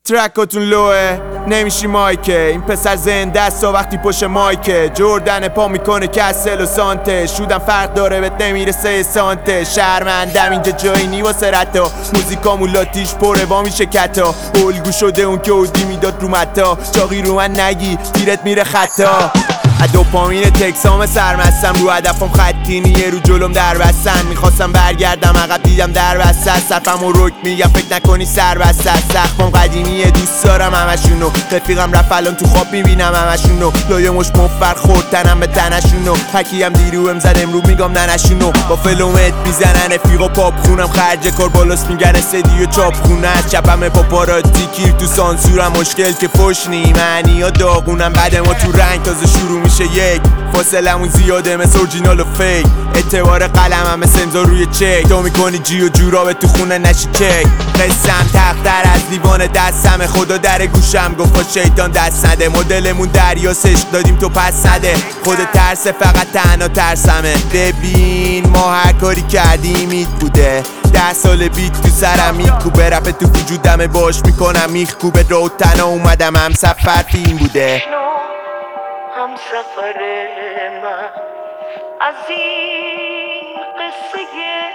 ترکاتون لوه نمیشی مایکه، این پسر زنده است وقتی پشت مایکه. جردن پا میکنه کسل و سانته، شودم فرق داره بهت نمیرسه سانته. شرمندم اینجا جایی نی واسه رتا، موزیکامون لاتیش پره وا میشه کتا. الگو شده اون که اودی میداد رو متا، چاقی رو من نگی تیرت میره خطا. دوپامین تکسام سرمستم، رو هدفم خطینی یه رو جلوم در بستن. میخواستم برگردم عقب دیدم در بسته، صرفم و رک میگم فکر نکنی سر بسته. سخفم قدیمیه دوست دارم همشونو، رفیقم رفت الان تو خواب میبینم همشونو. لایه مش مفر خورد تنم به تنشونو، حکیم دیروم زد امرو میگم ننشونو. با فلومت میزنن رفیق و پاپ خونم، خرج کار بالاست میگن استدی و چاپ خونه. از چپم پاپاراتی کیر تو سانسورم، مشکل که فش نی معنی ها داغونم. بعد ما تو رنگ تازه شروع میشه یک، فاصلمون زیاده مثل اورجینال و فیک. اعتبار قلمم مثل امضا روی چک، تو میکنی جی و جورا به تو خونه نشی کیک. قسم تختر از دیوان دستمه، خدا در گوشم گفت با شیطان دست نده. مدلمون دریاس عشق دادیم تو پس نده، خود ترسه فقط تنها ترسمه. ببین ما هر کاری کردیم ایت بوده، 10 سال بیت تو سرم میکوبه، رپ تو وجودم باش میکنم میخکوبه. رو تنها اومدم هم سفر فیلم بوده، هم سفر من از این قصه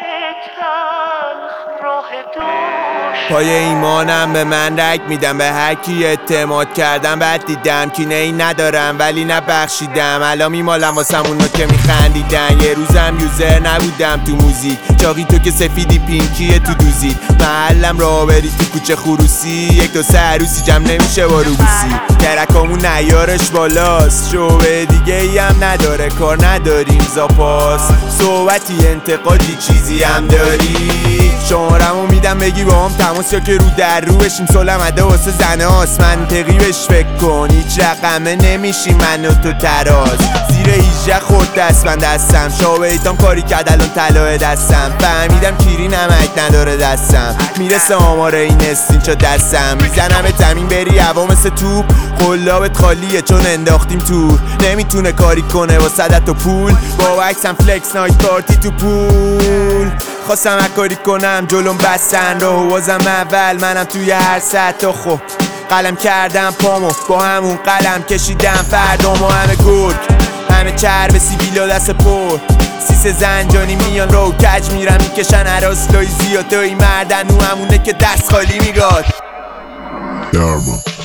تلخ راه دوش. پای ایمانم به من رگ میدم، به هر کی اعتماد کردم بعد دیدم کینه ای ندارم ولی نبخشیدم. الان میمالم واسم اونا که میخندیدن، یه روزم یوزر نبودم تو موزیک. چاقی تو که سفیدی پینکیه تو دوزید، محلم راه بری تو کوچه خروسی. یک دو سه عروسی جمع نمیشه با روبوسی، ترکامون نیارش بالاست. شعبه دیگه ای هم نداره، کار نداریم زاپاس. صحبتی انتقادی چیزی هم داری، شمارمو میدم بگی با هم تماس، یا که رو در رو بشیم. سلم عده واسه زنه هاست، منطقی بهش فکر کن. هیچ رقمه نمیشی من و تو تراز، زیر 18 خورد دست من دستم. شابه ایتام کاری کرد الان طلای دستم، فهمیدم کیری نمک نداره دستم. میرسه آمار این استینچا دستم، میزنم زمین بری هوا مثل توپ. قلابت خالیه چون انداختیم تور، نمیتونه کاری کنه واسه تو پول. با عکسم فلکس نایت پارتی تو پول. خواستم کاری کنم جلوم بستن رو، بازم اول منم توی هر سطح. خب قلم کردم پامو با همون قلم کشیدم فردامو. همه گرگ همه چرب سیبیلا دست پر، سیس زنجانی میان رو کج میرم میکشن عراستایی زیادایی. مردن او همونه که دست خالی میگاد.